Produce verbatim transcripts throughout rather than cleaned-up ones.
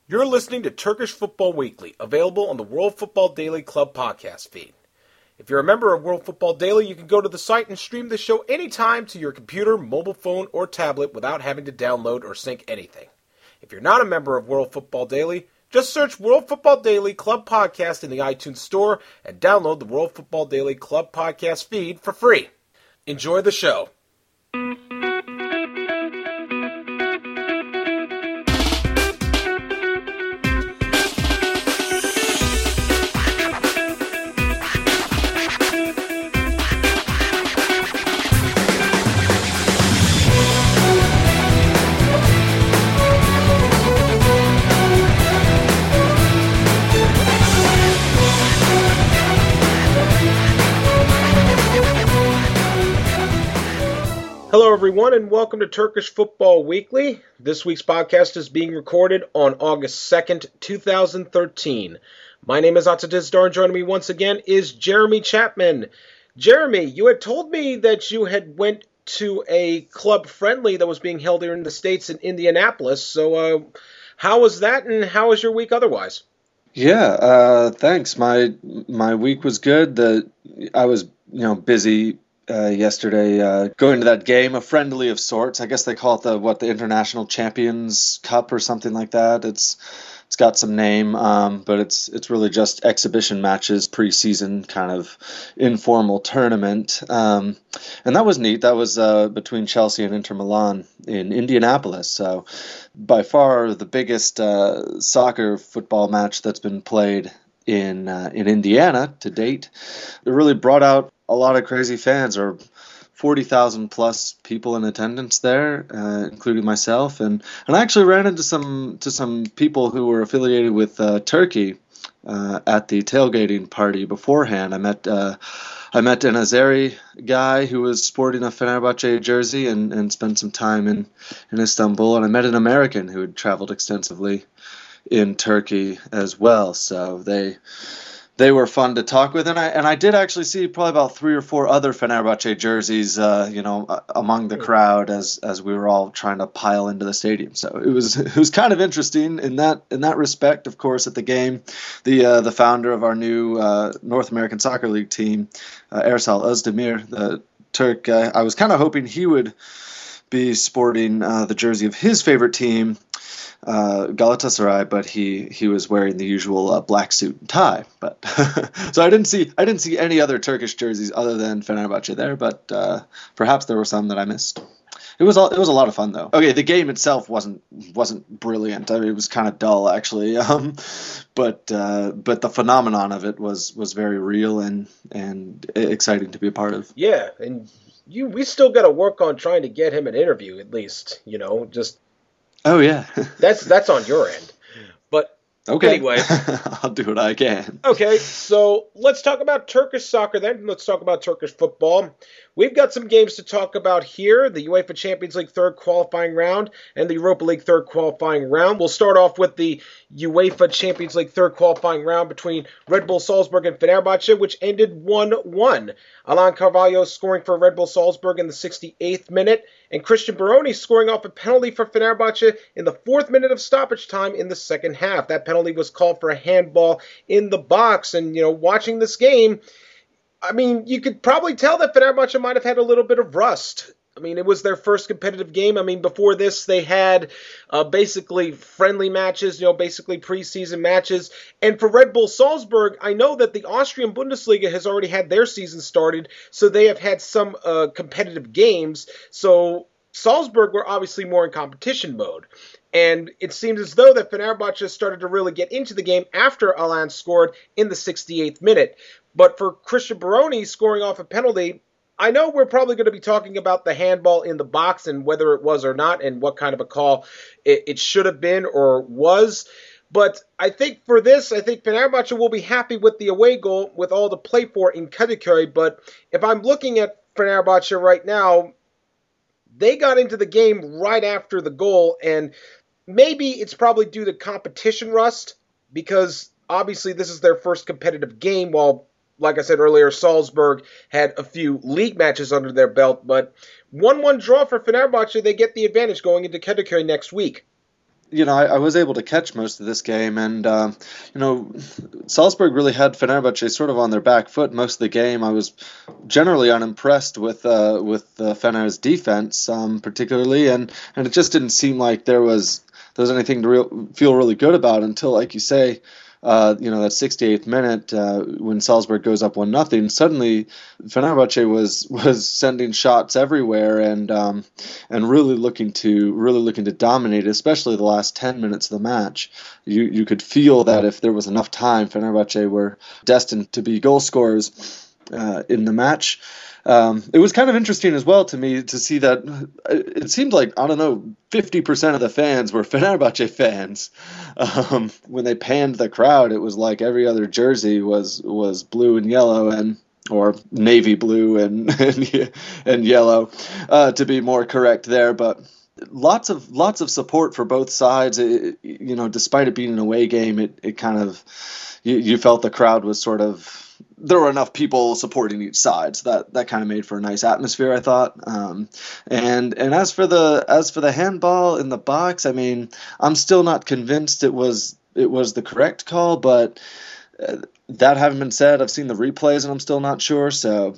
You're listening to Turkish Football Weekly, available on the World Football Daily Club podcast feed. If you're a member of World Football Daily, you can go to the site and stream the show anytime to your computer, mobile phone, or tablet without having to download or sync anything. If you're not a member of World Football Daily, just search World Football Daily Club Podcast in the iTunes Store and download the World Football Daily Club podcast feed for free. Enjoy the show. Hello, everyone, and welcome to Turkish Football Weekly. This week's podcast is being recorded on August second, two thousand thirteen. My name is Ata Dizdar, and joining me once again is Jeremy Chapman. Jeremy, you had told me that you had went to a club friendly that was being held here in the States in Indianapolis. So uh, how was that, and how was your week otherwise? Yeah, uh, thanks. My my week was good. The I was you know busy. Uh, yesterday, uh, going to that game, a friendly of sorts. I guess they call it the what the International Champions Cup or something like that. It's it's got some name, um, but it's it's really just exhibition matches, preseason kind of informal tournament, um, and that was neat. That was uh, between Chelsea and Inter Milan in Indianapolis. So by far the biggest uh, soccer football match that's been played in uh, in Indiana to date. It really brought out a lot of crazy fans, or forty thousand plus people in attendance there, uh, including myself, and and I actually ran into some to some people who were affiliated with uh, Turkey uh, at the tailgating party beforehand. I met uh, I met an Azeri guy who was sporting a Fenerbahce jersey and, and spent some time in, in Istanbul, and I met an American who had traveled extensively in Turkey as well. So they. They were fun to talk with, and I and I did actually see probably about three or four other Fenerbahce jerseys, uh, you know, among the crowd as as we were all trying to pile into the stadium. So it was it was kind of interesting in that in that respect. Of course, at the game, the uh, the founder of our new uh, North American Soccer League team, uh, Ersal Özdemir, the Turk, uh, I was kind of hoping he would be sporting uh, the jersey of his favorite team, Uh, Galatasaray, but he, he was wearing the usual uh, black suit and tie. But so I didn't see I didn't see any other Turkish jerseys other than Fenerbahce there. But uh, perhaps there were some that I missed. It was all, it was a lot of fun though. Okay, the game itself wasn't wasn't brilliant. I mean, it was kind of dull actually. Um, but uh, but the phenomenon of it was was very real and and exciting to be a part of. Yeah, and you we still got to work on trying to get him an interview at least. You know, just. Oh yeah, that's that's on your end, but okay. Anyway, I'll do what I can. Okay, so let's talk about Turkish soccer then. Let's talk about Turkish football. We've got some games to talk about here: the UEFA Champions League third qualifying round and the Europa League third qualifying round. We'll start off with the UEFA Champions League third qualifying round between Red Bull Salzburg and Fenerbahce, which ended one one. Alan Carvalho scoring for Red Bull Salzburg in the sixty-eighth minute, and Christian Baroni scoring off a penalty for Fenerbahce in the fourth minute of stoppage time in the second half. That penalty was called for a handball in the box, and, you know, watching this game, I mean, you could probably tell that Fenerbahce might have had a little bit of rust. I mean, it was their first competitive game. I mean, before this, they had uh, basically friendly matches, you know, basically preseason matches. And for Red Bull Salzburg, I know that the Austrian Bundesliga has already had their season started, so they have had some uh, competitive games. So Salzburg were obviously more in competition mode. And it seems as though that Fenerbahce started to really get into the game after Alan scored in the sixty-eighth minute. But for Christian Baroni scoring off a penalty, I know we're probably going to be talking about the handball in the box and whether it was or not and what kind of a call it, it should have been or was. But I think for this, I think Fenerbahce will be happy with the away goal with all to play for in Kadıköy. But if I'm looking at Fenerbahce right now, they got into the game right after the goal, and maybe it's probably due to competition rust, because obviously this is their first competitive game, while, like I said earlier, Salzburg had a few league matches under their belt. But one one draw for Fenerbahce, they get the advantage going into Kadıköy next week. you know, I, I was able to catch most of this game, and um, you know, Salzburg really had Fenerbahce sort of on their back foot most of the game. I was generally unimpressed with uh, with uh, Fener's defense, um, particularly, and and it just didn't seem like there was there was anything to real, feel really good about until, like you say, uh, you know, that sixty-eighth minute uh, when Salzburg goes up one nothing. Suddenly, Fenerbahce was was sending shots everywhere and um, and really looking to really looking to dominate, especially the last ten minutes of the match. You you could feel that if there was enough time, Fenerbahce were destined to be goal scorers uh, in the match. Um, it was kind of interesting as well to me to see that it seemed like, I don't know, fifty percent of the fans were Fenerbahce fans. Um, when they panned the crowd, it was like every other jersey was was blue and yellow, and or navy blue and and, and yellow, uh, to be more correct there. But lots of lots of support for both sides. It, you know, despite it being an away game, it, it kind of you, you felt the crowd was sort of. There were enough people supporting each side, so that, that kind of made for a nice atmosphere, I thought. Um, and and as for the as for the handball in the box, I mean, I'm still not convinced it was it was the correct call, but uh, that having been said, I've seen the replays and I'm still not sure. So,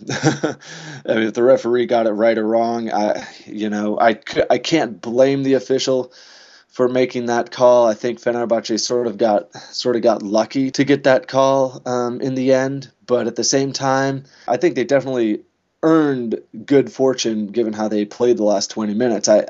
I mean, if the referee got it right or wrong, I you know I I can't blame the official for making that call. I think Fenerbahce sort of got sort of got lucky to get that call um, in the end. But at the same time, I think they definitely earned good fortune given how they played the last twenty minutes. I,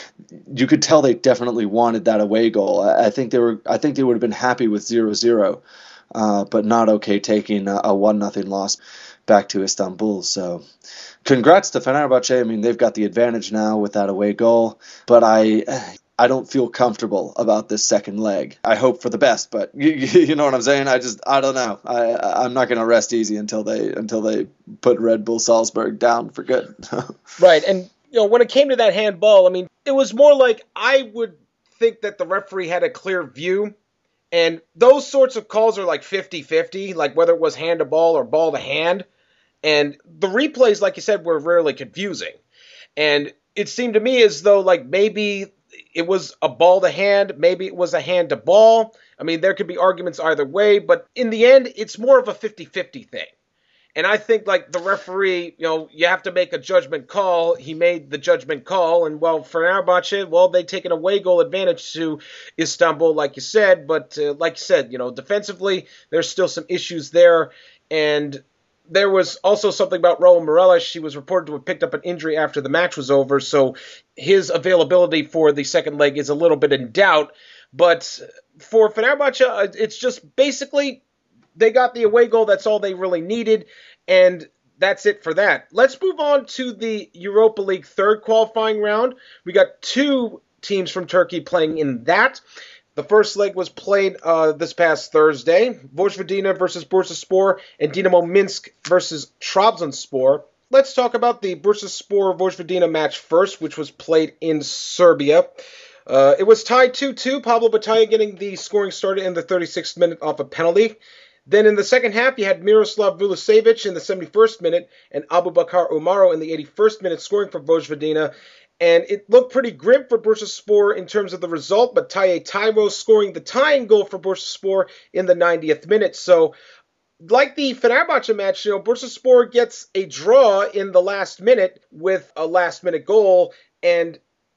you could tell they definitely wanted that away goal. I, I think they were. I think they would have been happy with zero zero, uh, but not okay taking a, a one nothing loss back to Istanbul. So, congrats to Fenerbahce. I mean, they've got the advantage now with that away goal. But I. I don't feel comfortable about this second leg. I hope for the best, but you, you know what I'm saying? I just, I don't know. I, I'm not going to rest easy until they until they put Red Bull Salzburg down for good. Right, and you know when it came to that handball, I mean, it was more like I would think that the referee had a clear view, and those sorts of calls are like fifty-fifty, like whether it was hand to ball or ball to hand, and the replays, like you said, were rarely confusing, and it seemed to me as though like maybe it was a ball to hand, maybe it was a hand to ball. I mean, there could be arguments either way, but in the end, it's more of a fifty-fifty thing. And I think, like, the referee, you know, you have to make a judgment call. He made the judgment call, and, well, for Fenerbahce, well, they take an away goal advantage to Istanbul, like you said, but uh, like you said, you know, defensively, there's still some issues there, and there was also something about Raul Meireles. She was reported to have picked up an injury after the match was over, so his availability for the second leg is a little bit in doubt. But for Fenerbahce, it's just basically they got the away goal. That's all they really needed, and that's it for that. Let's move on to the Europa League third qualifying round. We got two teams from Turkey playing in that. The first leg was played uh, this past Thursday. Vojvodina versus Bursaspor and Dinamo Minsk versus Trabzonspor. Let's talk about the Bursaspor-Vojvodina match first, which was played in Serbia. Uh, it was tied two two, Pablo Batalla getting the scoring started in the thirty-sixth minute off a penalty. Then in the second half, you had Miroslav Vulicevic in the seventy-first minute and Abubakar Umaro in the eighty-first minute scoring for Vojvodina. And it looked pretty grim for Bursaspor in terms of the result, but Taye Tyro scoring the tying goal for Bursaspor in the ninetieth minute. So, like the Fenerbahce match, you know, Bursaspor gets a draw in the last minute with a last-minute goal, and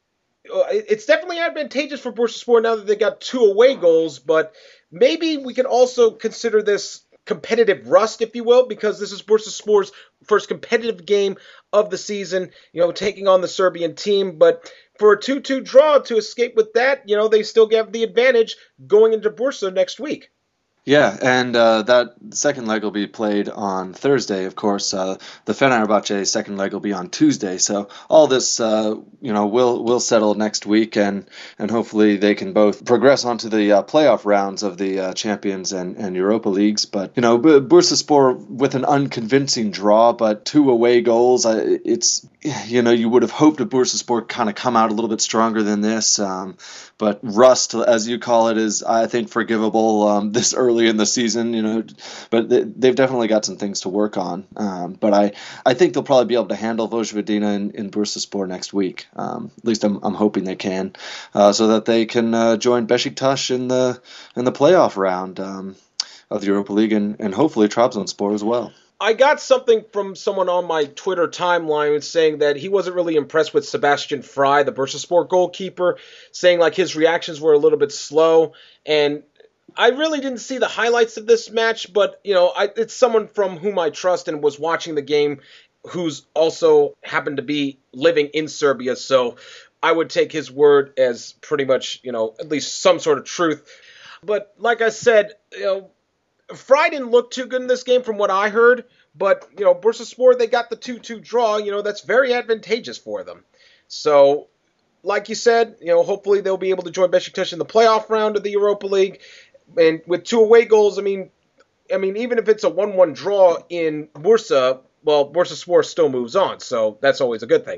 it's definitely advantageous for Bursaspor now that they got two away goals, but maybe we can also consider this competitive rust, if you will, because this is Bursaspor's first competitive game of the season, you know, taking on the Serbian team. But for a two two draw to escape with that, you know, they still have the advantage going into Bursa next week. Yeah, and uh, that second leg will be played on Thursday, of course. Uh, the Fenerbahce second leg will be on Tuesday. So all this, uh, you know, will will settle next week, and, and hopefully they can both progress onto the uh, playoff rounds of the uh, Champions and, and Europa Leagues. But, you know, Bursaspor with an unconvincing draw, but two away goals, uh, it's you know, you would have hoped a Bursaspor kind of come out a little bit stronger than this. Um, but rust, as you call it, is, I think, forgivable um, this early in the season, you know, but they, they've definitely got some things to work on. Um, but I, I think they'll probably be able to handle Vojvodina in, in Bursaspor next week. Um, at least I'm, I'm hoping they can, uh, so that they can uh, join Besiktas in the in the playoff round um, of the Europa League, and, and hopefully Trabzonspor as well. I got something from someone on my Twitter timeline saying that he wasn't really impressed with Sebastian Fry, the Bursaspor goalkeeper, saying like his reactions were a little bit slow. And I really didn't see the highlights of this match, but you know, I, it's someone from whom I trust and was watching the game, who's also happened to be living in Serbia. So I would take his word as pretty much, you know, at least some sort of truth. But like I said, you know, Fry didn't look too good in this game from what I heard, but, you know, Bursaspor, they got the two two draw. You know, that's very advantageous for them. So, like you said, you know, hopefully they'll be able to join Besiktas in the playoff round of the Europa League. And with two away goals, I mean, I mean, even if it's a one one draw in Bursa, well, Bursaspor still moves on, so that's always a good thing.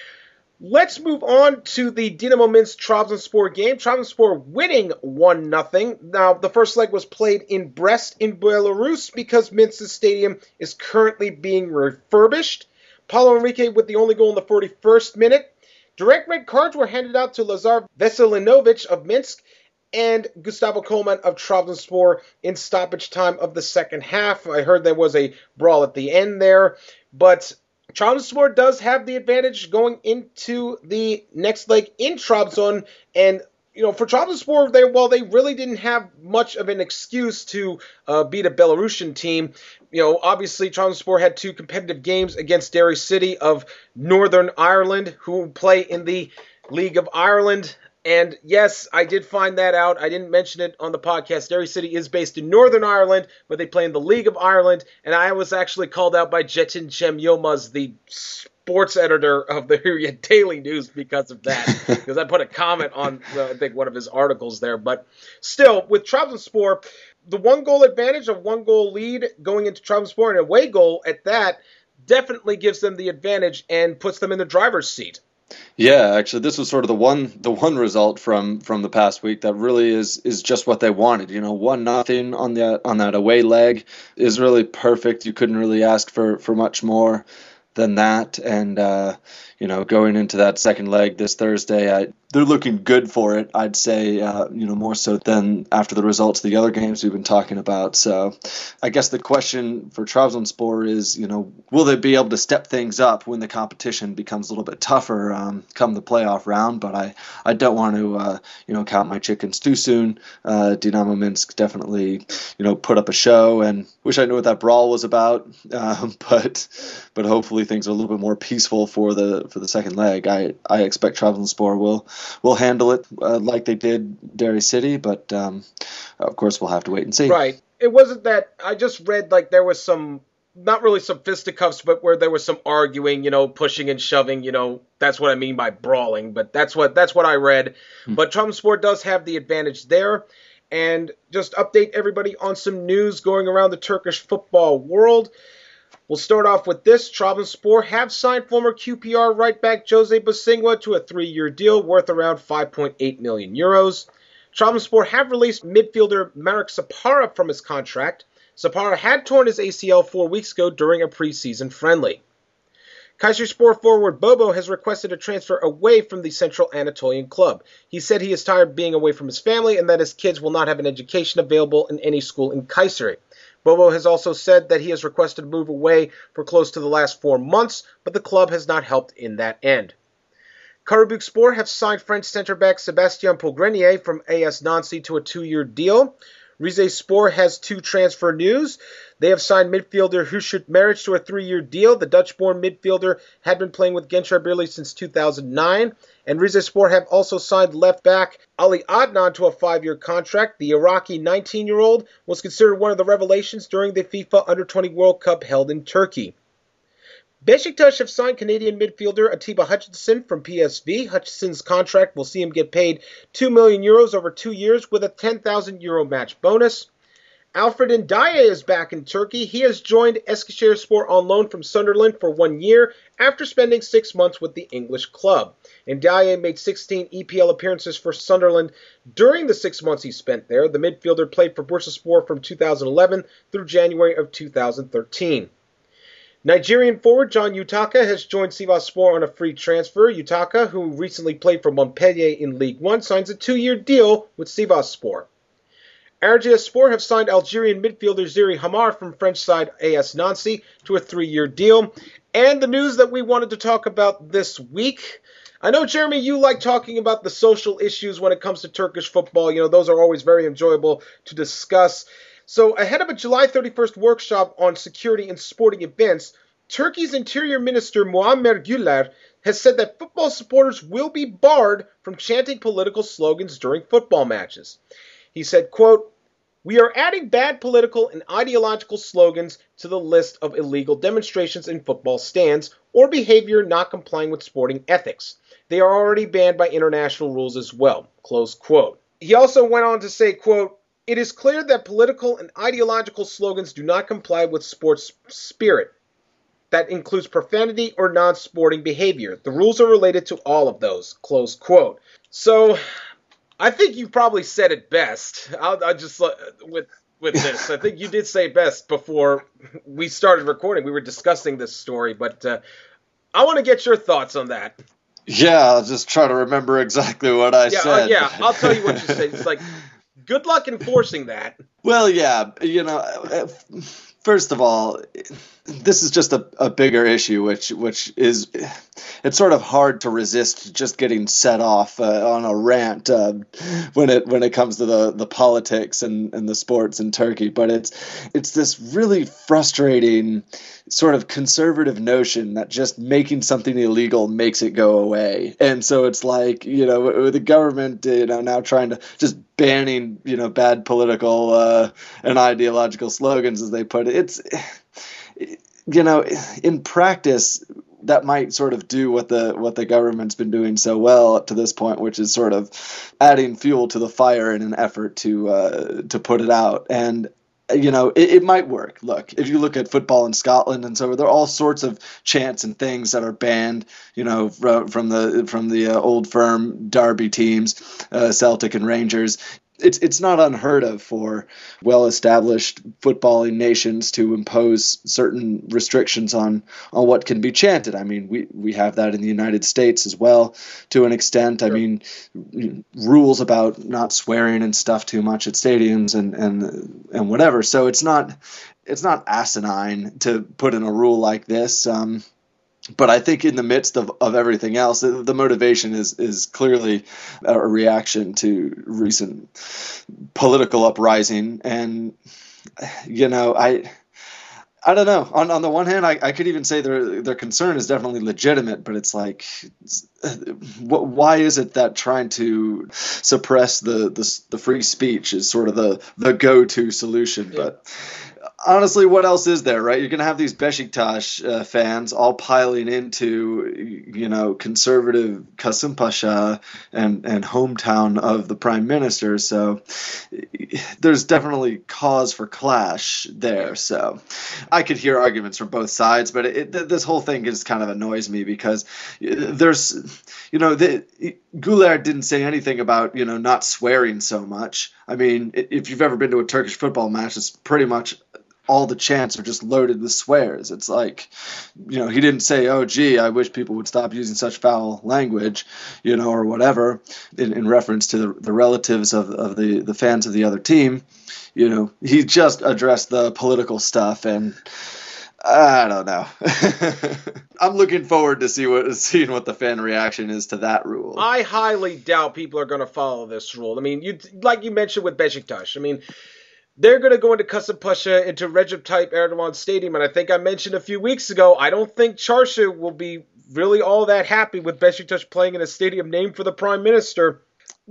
Let's move on to the Dinamo Minsk Trabzonspor game. Trabzonspor winning one nothing. Now, the first leg was played in Brest in Belarus because Minsk's stadium is currently being refurbished. Paulo Henrique with the only goal in the forty-first minute. Direct red cards were handed out to Lazar Veselinovic of Minsk and Gustavo Coleman of Trabzonspor in stoppage time of the second half. I heard there was a brawl at the end there, but Trabzonspor does have the advantage going into the next leg in Trabzon, and you know, for Trabzonspor, they while they really didn't have much of an excuse to uh, beat a Belarusian team, you know, obviously Trabzonspor had two competitive games against Derry City of Northern Ireland, who play in the League of Ireland. And yes, I did find that out. I didn't mention it on the podcast. Derry City is based in Northern Ireland, but they play in the League of Ireland. And I was actually called out by Jetin Cem Yilmaz, the sports editor of the Hurriyet Daily News, because of that. Because I put a comment on, uh, I think, one of his articles there. But still, with Trabzonspor, the one-goal advantage, of one-goal lead going into Trabzonspor, and an away goal at that, definitely gives them the advantage and puts them in the driver's seat. Yeah, actually, this was sort of the one the one result from from the past week that really is is just what they wanted. You know, one nothing on the on that away leg is really perfect. You couldn't really ask for for much more than that. And uh, you know, going into that second leg this Thursday, I, they're looking good for it. I'd say, uh, you know, more so than after the results of the other games we've been talking about. So, I guess the question for Trabzonspor is, you know, will they be able to step things up when the competition becomes a little bit tougher um, come the playoff round? But I, I don't want to, uh, you know, count my chickens too soon. Uh, Dinamo Minsk definitely, you know, put up a show, and wish I knew what that brawl was about. Um, but, but hopefully things are a little bit more peaceful for the for the second leg. I, I expect Trabzonspor will will handle it uh, like they did Derry City, but um, of course we'll have to wait and see. Right. It wasn't that I just read like there was some, not really some fisticuffs, but where there was some arguing, you know, pushing and shoving, you know, that's what I mean by brawling, but that's what that's what I read. Hmm. But Trabzonspor does have the advantage there. And just update everybody on some news going around the Turkish football world. We'll start off with this. Trabzonspor have signed former Q P R right back Jose Bosingwa to a three-year deal worth around five point eight million euros. Trabzonspor have released midfielder Marek Sapara from his contract. Sapara had torn his A C L four weeks ago during a preseason friendly. Kayserispor forward Bobo has requested a transfer away from the Central Anatolian club. He said he is tired of being away from his family and that his kids will not have an education available in any school in Kayseri. Bobo has also said that he has requested to move away for close to the last four months, but the club has not helped in that end. Karabükspor have signed French centre-back Sebastien Pogrenier from A S Nancy to a two-year deal. Rizespor has two transfer news. They have signed midfielder Hüshit Meric to a three-year deal. The Dutch-born midfielder had been playing with Gençler Birliği since two thousand nine. And Rizespor have also signed left-back Ali Adnan to a five-year contract. The Iraqi nineteen-year-old was considered one of the revelations during the FIFA under twenty World Cup held in Turkey. Besiktas have signed Canadian midfielder Atiba Hutchinson from P S V. Hutchinson's contract will see him get paid two million euros over two years with a ten thousand euro match bonus. Alfred Ndiaye is back in Turkey. He has joined Eskişehirspor on loan from Sunderland for one year after spending six months with the English club. Ndiaye made sixteen E P L appearances for Sunderland during the six months he spent there. The midfielder played for Bursaspor from two thousand eleven through January of two thousand thirteen. Nigerian forward John Utaka has joined Sivasspor on a free transfer. Utaka, who recently played for Montpellier in League One, signs a two-year deal with Sivasspor. Erciyaspor have signed Algerian midfielder Ziri Hamar from French side A S Nancy to a three-year deal. And the news that we wanted to talk about this week. I know, Jeremy, you like talking about the social issues when it comes to Turkish football. You know, those are always very enjoyable to discuss. So ahead of a July thirty-first workshop on security in sporting events, Turkey's Interior Minister Muammer Güler has said that football supporters will be barred from chanting political slogans during football matches. He said, quote, "We are adding bad political and ideological slogans to the list of illegal demonstrations in football stands or behavior not complying with sporting ethics. They are already banned by international rules as well." Close quote. He also went on to say, quote, "It is clear that political and ideological slogans do not comply with sports spirit. That includes profanity or non-sporting behavior. The rules are related to all of those." Close quote. So, I think you probably said it best. I'll, I'll just, with with this, I think you did say best before we started recording. We were discussing this story, but uh, I want to get your thoughts on that. Yeah, I'll just try to remember exactly what I yeah, said. Uh, yeah, I'll tell you what you said. It's like, good luck enforcing that. Well, yeah, you know, first of all, this is just a, a bigger issue, which which is, it's sort of hard to resist just getting set off uh, on a rant uh, when it when it comes to the, the politics and, and the sports in Turkey. But it's it's this really frustrating sort of conservative notion that just making something illegal makes it go away. And so it's like, you know, with the government, you know, now trying to just banning, you know, bad political uh, and ideological slogans, as they put it. It's, you know, in practice, that might sort of do what the what the government's been doing so well up to this point, which is sort of adding fuel to the fire in an effort to uh, to put it out. And you know, it, it might work. Look, if you look at football in Scotland and so, there are all sorts of chants and things that are banned, you know, from, from the from the uh, old firm Derby teams, uh, Celtic and Rangers. It's it's not unheard of for well-established footballing nations to impose certain restrictions on, on what can be chanted. I mean, we, we have that in the United States as well, to an extent. Sure. I mean, rules about not swearing and stuff too much at stadiums and, and and whatever. So it's not it's not asinine to put in a rule like this. Um, But I think in the midst of, of everything else, the, the motivation is is clearly a reaction to recent political uprising. And, you know, I I don't know. On on the one hand, I, I could even say their their concern is definitely legitimate, but it's like, it's, what, why is it that trying to suppress the, the, the free speech is sort of the, the go-to solution? Yeah. But honestly, what else is there, right? You're going to have these Beşiktaş uh, fans all piling into, you know, conservative Kasımpaşa and, and hometown of the prime minister. So there's definitely cause for clash there. So I could hear arguments from both sides, but it, it, this whole thing just kind of annoys me because there's, you know, the, Güler didn't say anything about, you know, not swearing so much. I mean, if you've ever been to a Turkish football match, it's pretty much all the chants are just loaded with swears. It's like, you know, he didn't say, oh, gee, I wish people would stop using such foul language, you know, or whatever, in, in reference to the, the relatives of, of the, the fans of the other team. You know, he just addressed the political stuff, and I don't know. I'm looking forward to see what seeing what the fan reaction is to that rule. I highly doubt people are going to follow this rule. I mean, you like you mentioned with Beşiktaş. I mean, they're going to go into Kasımpaşa, into Recep Tayyip Erdogan Stadium, and I think I mentioned a few weeks ago, I don't think Çarşı will be really all that happy with Beşiktaş playing in a stadium named for the Prime Minister.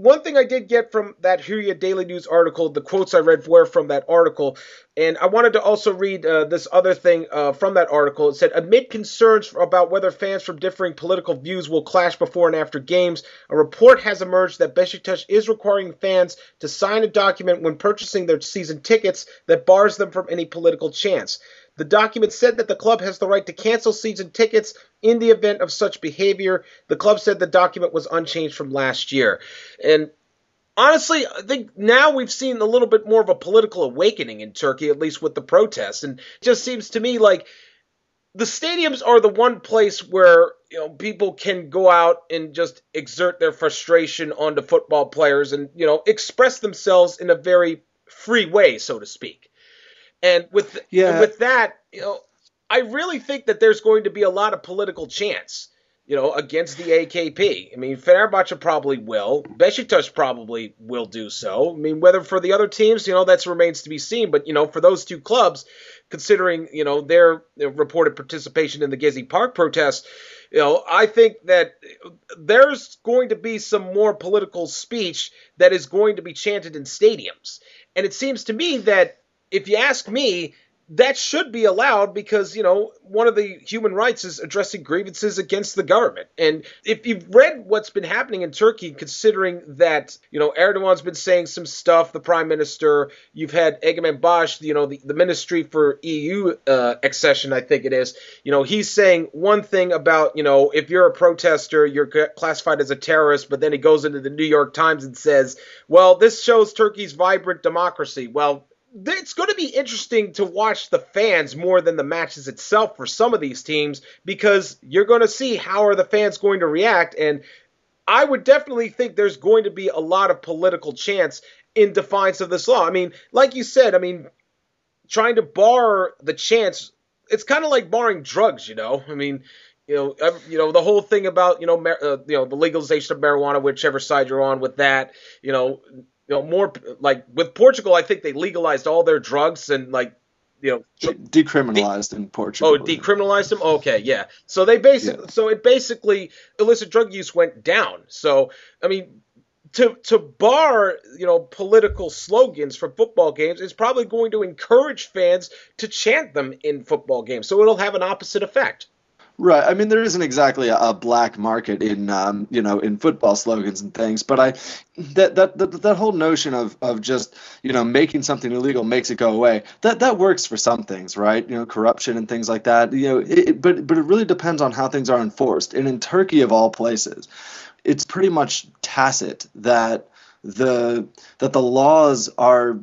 one thing I did get from that Hürriyet Daily News article, the quotes I read were from that article, and I wanted to also read uh, this other thing uh, from that article. It said, amid concerns about whether fans from differing political views will clash before and after games, a report has emerged that Beşiktaş is requiring fans to sign a document when purchasing their season tickets that bars them from any political chants. The document said that the club has the right to cancel season tickets in the event of such behavior. The club said the document was unchanged from last year. And honestly, I think now we've seen a little bit more of a political awakening in Turkey, at least with the protests. And it just seems to me like the stadiums are the one place where, you know, people can go out and just exert their frustration onto football players and, you know, express themselves in a very free way, so to speak. And with yeah. and with that, you know, I really think that there's going to be a lot of political chants, you know, against the A K P. I mean, Fenerbahce probably will. Beşiktaş probably will do so. I mean, whether for the other teams, you know, that remains to be seen. But, you know, for those two clubs, considering, you know, their, their reported participation in the Gezi Park protests, you know, I think that there's going to be some more political speech that is going to be chanted in stadiums. And it seems to me that, if you ask me, that should be allowed because, you know, one of the human rights is addressing grievances against the government. And if you've read what's been happening in Turkey, considering that, you know, Erdogan's been saying some stuff, the prime minister, you've had Egemen Baş, you know, the, the ministry for E U uh, accession, I think it is, you know, he's saying one thing about, you know, if you're a protester, you're classified as a terrorist, but then he goes into the New York Times and says, well, this shows Turkey's vibrant democracy. Well, it's going to be interesting to watch the fans more than the matches itself for some of these teams because you're going to see how are the fans going to react. And I would definitely think there's going to be a lot of political chants in defiance of this law. I mean, like you said, I mean, trying to bar the chants, it's kind of like barring drugs, you know? I mean, you know, you know the whole thing about, you know, mar- uh, you know, the legalization of marijuana, whichever side you're on with that, you know, You know, more like with Portugal, I think they legalized all their drugs and like, you know, De- decriminalized de- in Portugal. Oh, decriminalized them. Okay, yeah. So they basically, yeah. so it basically illicit drug use went down. So I mean, to to bar, you know, political slogans from football games is probably going to encourage fans to chant them in football games. So it'll have an opposite effect. Right. I mean, there isn't exactly a, a black market in, um, you know, in football slogans and things, but I, that that that, that whole notion of, of just, you know, making something illegal makes it go away. That that works for some things, right? You know, corruption and things like that. You know, it, but but it really depends on how things are enforced. And in Turkey, of all places, it's pretty much tacit that the that the laws are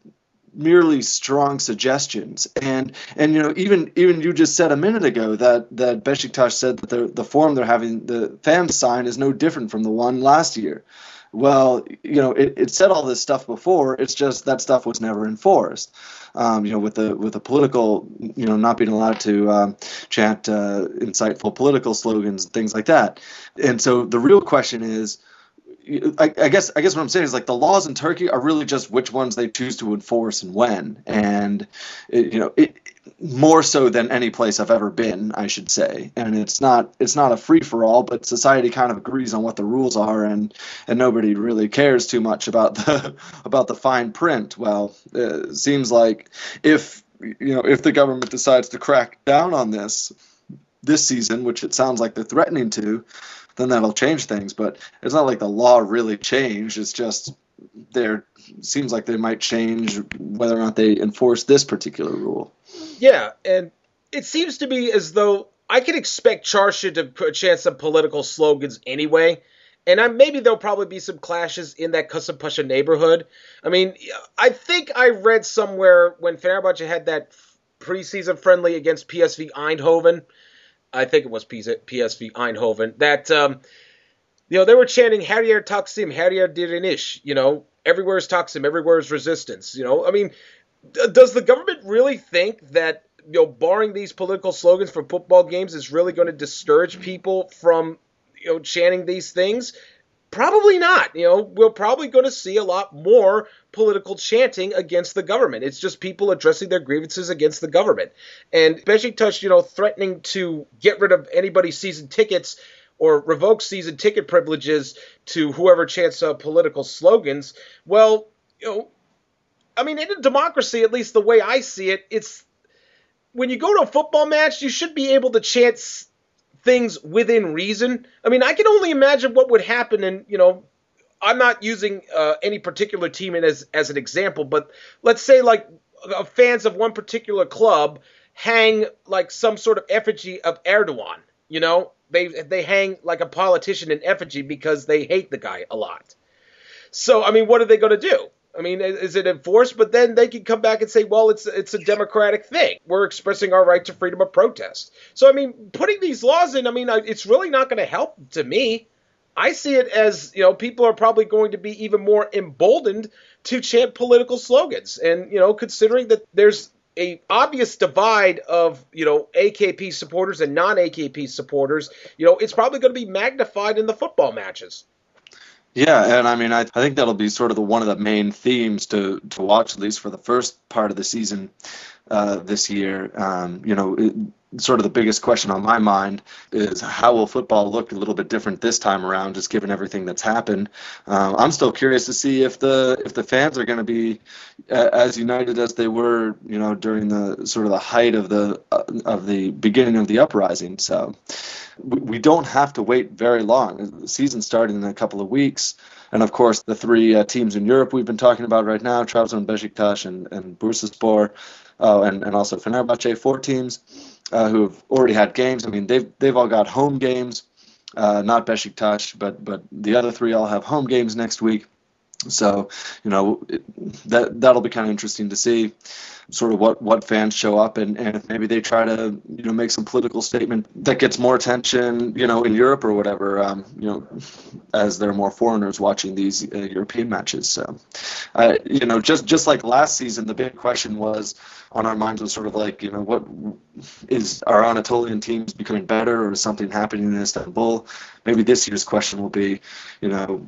merely strong suggestions. And and you know, even even you just said a minute ago that that Beşiktaş said that the the form they're having the fans sign is no different from the one last year. Well, you know, it, it said all this stuff before. It's just that stuff was never enforced. Um, you know, with the with the political, you know, not being allowed to um, chant uh, insightful political slogans and things like that. And so the real question is, I, I guess I guess what I'm saying is like the laws in Turkey are really just which ones they choose to enforce and when, and it, you know, it more so than any place I've ever been, I should say. And it's not it's not a free for all, but society kind of agrees on what the rules are, and and nobody really cares too much about the about the fine print. Well, it seems like if you know if the government decides to crack down on this this season, which it sounds like they're threatening to, then that'll change things. But it's not like the law really changed. It's just there seems like they might change whether or not they enforce this particular rule. Yeah, and it seems to be as though I can expect Çarşı to chant some political slogans anyway. And I, maybe there'll probably be some clashes in that Kasımpaşa neighborhood. I mean, I think I read somewhere when Fenerbahce had that preseason friendly against P S V Eindhoven, I think it was P S V Eindhoven, that, um, you know, they were chanting, her yer Taksim, her yer direniş, you know, everywhere is Taksim, everywhere is resistance, you know. I mean, does the government really think that, you know, barring these political slogans for football games is really going to discourage people from, you know, chanting these things? Probably not. You know, we're probably going to see a lot more political chanting against the government. It's just people addressing their grievances against the government. And Beşiktaş, you know, threatening to get rid of anybody's season tickets or revoke season ticket privileges to whoever chants uh, political slogans. Well, you know, I mean, in a democracy, at least the way I see it, it's when you go to a football match, you should be able to chant things within reason. I mean, I can only imagine what would happen, and you know, I'm not using uh, any particular team as as an example, but let's say like uh, fans of one particular club hang like some sort of effigy of Erdogan. You know, they they hang like a politician in effigy because they hate the guy a lot. So, I mean, what are they going to do? I mean, is it enforced? But then they can come back and say, well, it's it's a democratic thing. We're expressing our right to freedom of protest. So, I mean, putting these laws in, I mean, it's really not going to help to me. I see it as, you know, people are probably going to be even more emboldened to chant political slogans. And, you know, considering that there's a obvious divide of, you know, A K P supporters and non-A K P supporters, you know, it's probably going to be magnified in the football matches. Yeah, and I mean, I, I think that'll be sort of the, one of the main themes to, to watch, at least for the first part of the season uh, this year. Um, you know, it, sort of the biggest question on my mind is how will football look a little bit different this time around, just given everything that's happened. Uh, I'm still curious to see if the if the fans are going to be uh, as united as they were, you know, during the sort of the height of the uh, of the beginning of the uprising. So we, we don't have to wait very long. The season started in a couple of weeks. And, of course, the three uh, teams in Europe we've been talking about right now, Trabzon, Beşiktaş, and, and Bursaspor, uh, and, and also Fenerbahce, four teams uh, who have already had games. I mean, they've they've all got home games, uh, not Beşiktaş, but, but the other three all have home games next week. So, you know, it, that, that'll be kind of interesting to see sort of what, what fans show up and, and if maybe they try to, you know, make some political statement that gets more attention, you know, in Europe or whatever, um, you know, as there are more foreigners watching these uh, European matches. So, uh, you know, just, just like last season, the big question was on our minds was sort of like, you know, what is our Anatolian teams becoming better or is something happening in Istanbul? Maybe this year's question will be, you know,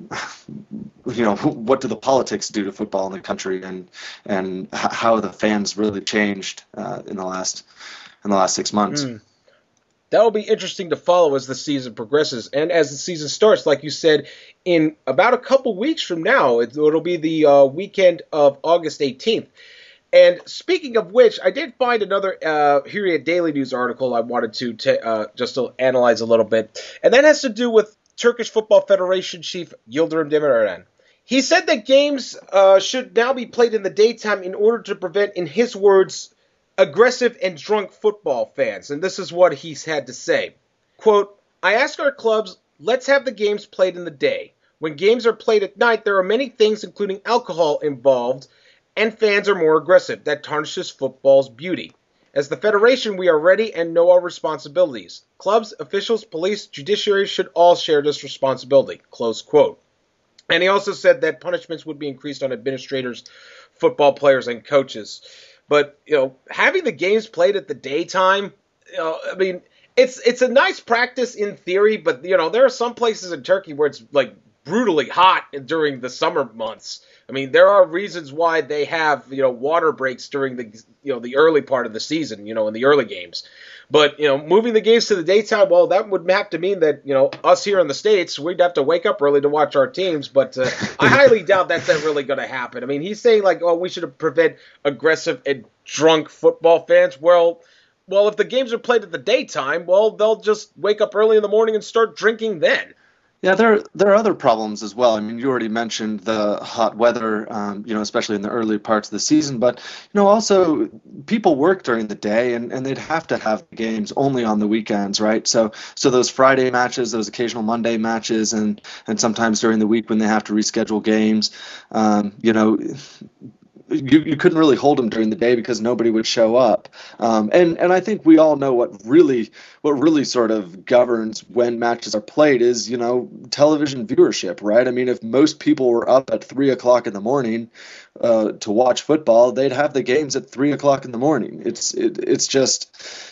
you know, what do the politics do to football in the country, and and how the fans really changed uh, in the last in the last six months. Mm. That will be interesting to follow as the season progresses, and as the season starts, like you said, in about a couple weeks from now, it, it'll be the uh, weekend of August eighteenth. And speaking of which, I did find another uh, Hurriyet Daily News article I wanted to t- uh, just to analyze a little bit, and that has to do with Turkish Football Federation chief Yildirim Demirören. He said that games uh, should now be played in the daytime in order to prevent, in his words, aggressive and drunk football fans. And this is what he's had to say. Quote, I ask our clubs, let's have the games played in the day. When games are played at night, there are many things, including alcohol, involved, and fans are more aggressive. That tarnishes football's beauty. As the Federation, we are ready and know our responsibilities. Clubs, officials, police, judiciary should all share this responsibility. Close quote. And he also said that punishments would be increased on administrators, football players, and coaches. But, you know, having the games played at the daytime, you know, I mean, it's it's a nice practice in theory, but, you know, there are some places in Turkey where it's, like, brutally hot during the summer months. I mean, there are reasons why they have, you know, water breaks during the, you know, the early part of the season, you know, in the early games. But, you know, moving the games to the daytime, well, that would have to mean that, you know, us here in the States, we'd have to wake up early to watch our teams. But uh, I highly doubt that's really going to happen. I mean, he's saying, like, oh, we should prevent aggressive and drunk football fans. Well, well, if the games are played at the daytime, well, they'll just wake up early in the morning and start drinking then. Yeah, there there are other problems as well. I mean, you already mentioned the hot weather, um, you know, especially in the early parts of the season. But, you know, also people work during the day, and, and they'd have to have games only on the weekends, right? So so those Friday matches, those occasional Monday matches, and, and sometimes during the week when they have to reschedule games, um, you know, You, you couldn't really hold them during the day because nobody would show up. Um, and, and I think we all know what really what really sort of governs when matches are played is, you know, television viewership, right? I mean, if most people were up at three o'clock in the morning uh, to watch football, they'd have the games at three o'clock in the morning. It's it, it's just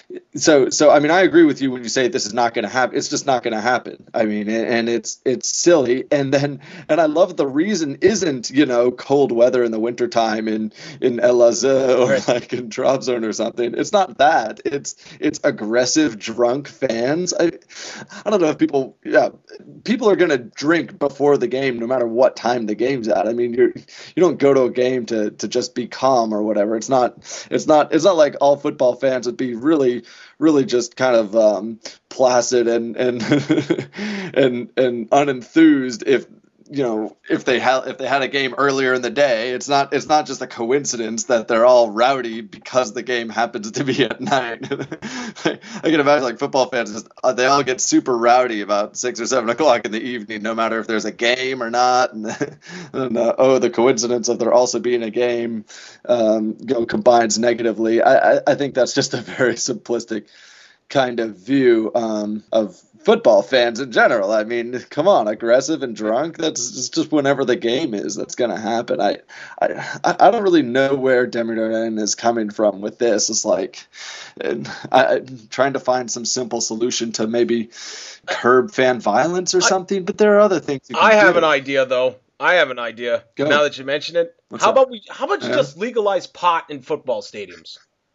so so. I mean, I agree with you when you say this is not going to happen. It's just not going to happen. I mean, and it's it's silly. And then and I love the reason isn't, you know, cold weather in the wintertime in in Elazığ or Right. like in Trabzon or something. It's not that. It's it's aggressive, drunk fans. I I don't know if people yeah people are gonna drink before the game no matter what time the game's at. I mean, you're you don't go to a game to to just be calm or whatever. It's not it's not it's not like all football fans would be really really just kind of um, placid and and and and unenthused if you know if they had if they had a game earlier in the day. It's not it's not just a coincidence that they're all rowdy because the game happens to be at night. I can imagine like football fans just, uh, they all get super rowdy about six or seven o'clock in the evening, no matter if there's a game or not. And, and uh, oh, the coincidence of there also being a game um, you know combines negatively. I, I I think that's just a very simplistic kind of view um, of football fans in general. I mean, come on, aggressive and drunk. That's just whenever the game is. That's going to happen. I, I, I don't really know where Demirören is coming from with this. It's like, and I, I'm trying to find some simple solution to maybe curb fan violence or something. But there are other things. You can I have do. an idea, though. I have an idea. Go. Now that you mention it, What's how up? about we? How about you Yeah. just legalize pot in football stadiums?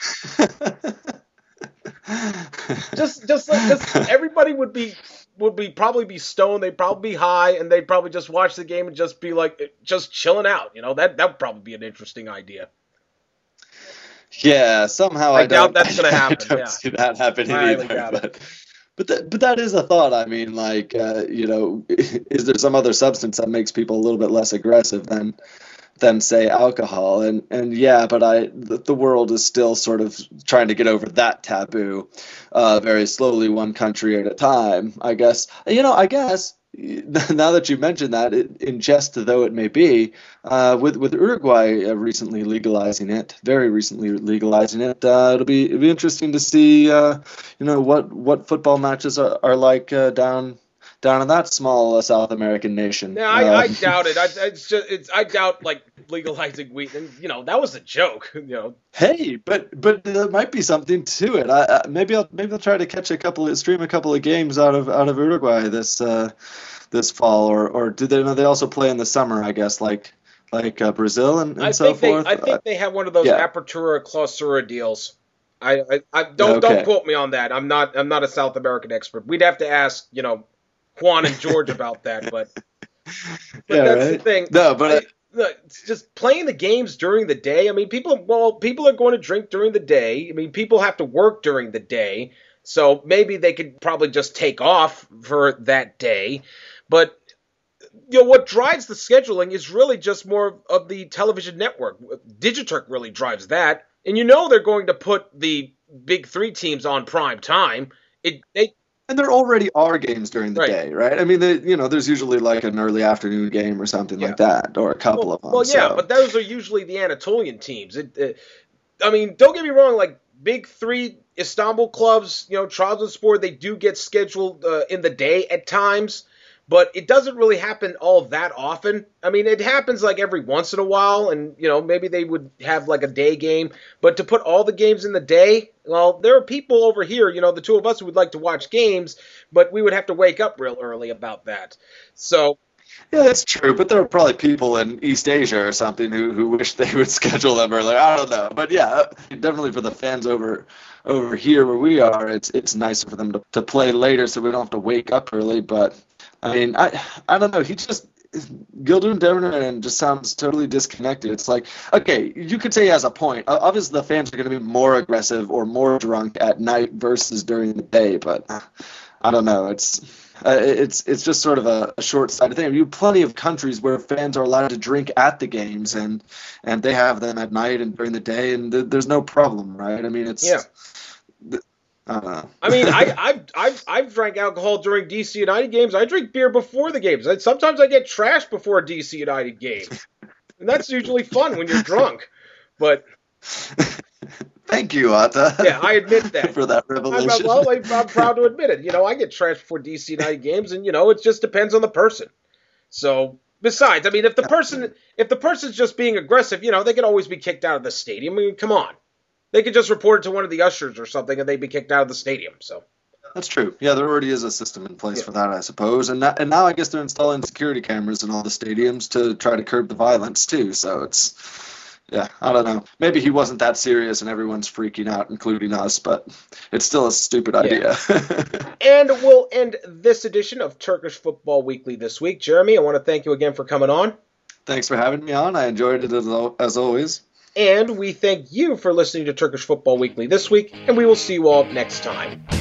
Just, just like just everybody would be would be probably be stoned. They'd probably be high, and they'd probably just watch the game and just be like just chilling out. You know, that that would probably be an interesting idea. Yeah, somehow I I, doubt don't, that's gonna happen, I don't yeah. see that happening I highly either. doubt it. But but that, but that is a thought. I mean, like uh, you know, is there some other substance that makes people a little bit less aggressive than than say alcohol? And and yeah, but I the, the world is still sort of trying to get over that taboo, uh, very slowly, one country at a time. I guess you know. I guess. Now that you mentioned that, it, in jest though it may be, uh, with with Uruguay uh, recently legalizing it, very recently legalizing it, uh, it'll be it'll be interesting to see, uh, you know, what what football matches are, are like uh, down down in that small uh, South American nation. No, I, Uh, I doubt it. I, it's just, it's, I doubt like legalizing weed. And you know, that was a joke. You know, Hey, but but there might be something to it. I, I maybe I'll maybe I'll try to catch a couple of stream a couple of games out of out of Uruguay this uh, this fall, or or do they? No, they also play in the summer, I guess, like like uh, Brazil and, and I so think they, forth. I think they have one of those yeah. apertura clausura deals. I, I, I don't Okay. don't quote me on that. I'm not I'm not a South American expert. We'd have to ask you know Juan and George about that, but. But Yeah, that's the right? thing. No, but I- I- look, it's just playing the games during the day. I mean, people well, people are going to drink during the day. I mean, people have to work during the day, so maybe they could probably just take off for that day. But you know, what drives the scheduling is really just more of the television network. Digiturk really drives that, and you know they're going to put the big three teams on prime time. It they And there already are games during the Right. day, right? I mean, they, you know, there's usually like an early afternoon game or something Yeah. like that, or a couple well, of them. well, yeah, so- but those are usually the Anatolian teams. It, it, I mean, don't get me wrong. Like big three Istanbul clubs, you know, Trabzonspor, they do get scheduled uh, in the day at times, but it doesn't really happen all that often. I mean, it happens like every once in a while, and you know, maybe they would have like a day game. But to put all the games in the day, well, there are people over here, you know, the two of us who would like to watch games, but we would have to wake up real early about that. So. Yeah, that's true, but there are probably people in East Asia or something who, who wish they would schedule them earlier. I don't know, but yeah, definitely for the fans over over here where we are, it's it's nicer for them to, to play later so we don't have to wake up early. But I mean, I I don't know. He just Gildun Demirören just sounds totally disconnected. It's like, okay, you could say he has a point. O- Obviously, the fans are going to be more aggressive or more drunk at night versus during the day, but uh, I don't know. It's uh, it's it's just sort of a, a short-sighted thing. You have plenty of countries where fans are allowed to drink at the games, and and they have them at night and during the day, and th- there's no problem, right? I mean, it's Yeah. I don't know. I mean, I, I've, I've, I've drank alcohol during D C United games. I drink beer before the games. I, sometimes I get trashed before a D C United game. And that's usually fun when you're drunk. But, Thank you, Atta. yeah, I admit that. for that I'm, revelation. well, I'm, I'm proud to admit it. You know, I get trashed before D C United games, and, you know, it just depends on the person. So, besides, I mean, if the person, if the person's just being aggressive, you know, they could always be kicked out of the stadium. I mean, come on. They could just report it to one of the ushers or something, and they'd be kicked out of the stadium. So. That's true. Yeah, there already is a system in place Yeah. for that, I suppose. And that, and now I guess they're installing security cameras in all the stadiums to try to curb the violence too. So it's Yeah, I don't know. Maybe he wasn't that serious and everyone's freaking out, including us, but it's still a stupid idea. Yeah. And we'll end this edition of Turkish Football Weekly this week. Jeremy, I want to thank you again for coming on. Thanks for having me on. I enjoyed it as, as always. And we thank you for listening to Turkish Football Weekly this week, and we will see you all next time.